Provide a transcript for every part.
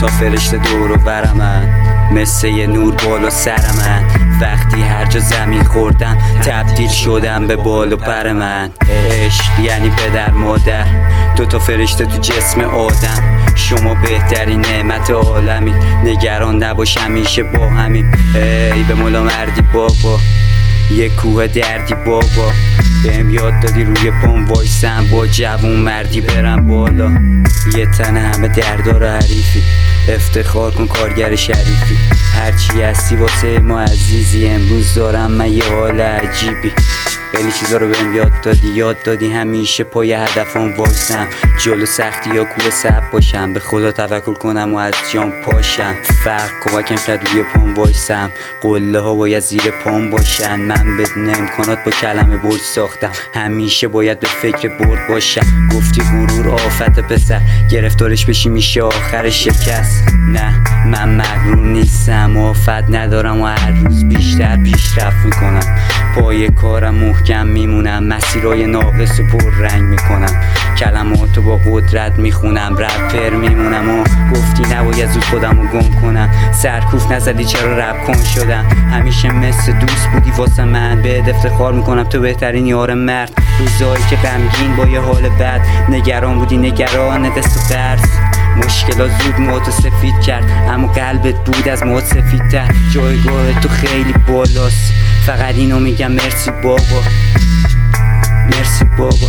تا فرشته دور و بر من، مثل یه نور بالا سر من. وقتی هر جا زمین خوردم تبدیل شدم به بال و پر من. عشق یعنی پدر مادر، دوتا فرشته تو جسم آدم. شما بهترین نعمت عالمی، نگران نباش همیشه با همین. ای به مولا مردی بابا، یه کوه دردی بابا. بهم یاد دادی روی پام وایسم، با جوون مردی برم بالا. یه تنه همه دردار حریفی، افتخار کن کارگر شریفی. هرچی هستی واسه ما عزیزی، امروز دارم من یه حال عجیبی. خیلی چیزا رو بهم یاد دادی همیشه پای هدفم وایسم. جلو سختی یا کوه صبر باشم، به خدا توکل کنم و از جام پاشم. فرق کمکم کرد روی پام وایسم، قله ها باید زیر پام باشن. من بدون امکانات با کلمه برد ساختم، همیشه باید به فکر برد باشم. گفتی غرور آفت پسر، گرفتارش بشی میشه آخر شکست. نه من مغرور نیستم، آفت ندارم و هر روز بیشتر پیشرفت میکنم. پای کارم محکم میمونم، مسیرای ناقص و پر رنگ میکنم. کلماتو با قدرت میخونم، رپر میمونم. و گفتی نباید زود خودمو گم کنم، سرکوف نزدی چرا رپ کن شدم. همیشه مثل دوست بودی واسه من، بهت افتخار میکنم تو بهترین یار مرد. روزایی که غمگین با یه حال بد، نگران بودی نگران دست و درس. مشکلات زود موتو سفید کرد، اما قلبت بود از موت سفیدتر. جایگاه تو خیلی بالاست، فقط اینو میگم مرسی بابا، مرسی بابا.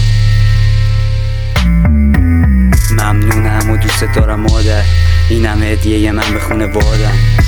ممنونم و دوست دارم مادر، اینم هدیه من به خانوادم.